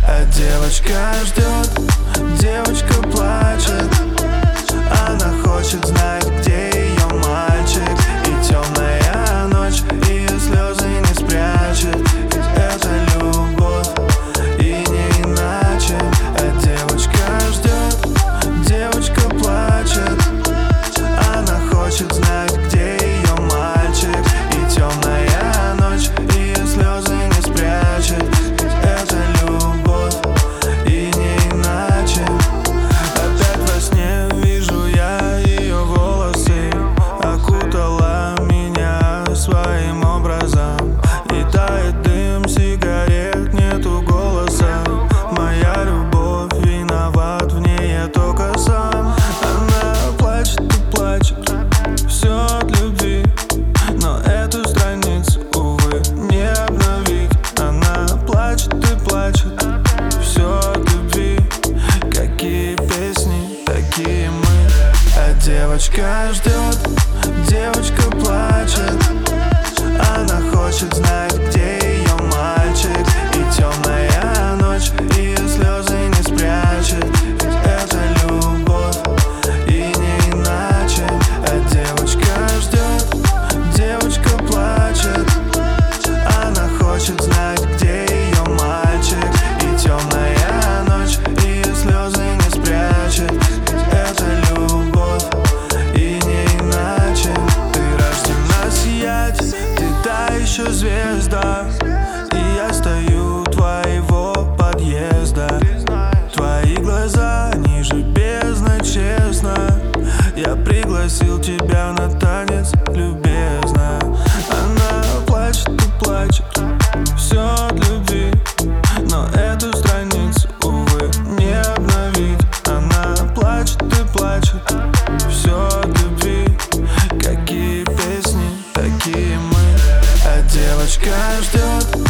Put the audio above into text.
А девочка ждет, девочка плачет. Она хочет знать, где ее мальчик. И темная ночь ее слезы не спрячет. Ведь это любовь, и не иначе. А девочка ждет, девочка плачет. Она хочет знать, где ее мальчик. И темная ночь ее слезы не спрячет. Ведь это любовь, и не иначе. Опять во сне вижу я ее волосы. Окутала меня своим образом. И тает дым сигарет, нету голоса. Моя любовь, виноват в ней я только сам. Она плачет и плачет, все от любви. Но эту страницу, увы, не обновить. Она плачет и плачет, все от любви. Какие песни, такие мы. А девочка ждет, девочка плачет. Она хочет знать, где ее мальчик. И темная ночь ее слезы не спрячет. Ведь это любовь, и не иначе. А девочка ждет, девочка плачет. Она хочет знать, где ее мальчик. И темная ночь ее слезы не спрячет. Ведь это любовь, и не иначе. Ты рождена сиять, ты та еще звезда. И я стою у твоего подъезда. Твои глаза ниже бездны, честно. Я пригласил тебя на танец, любезно. Она плачет и плачет, все от любви. Но эту страницу, увы, не обновить. Она плачет и плачет, все от любви. Какие песни, такие мы. А девочка ждет,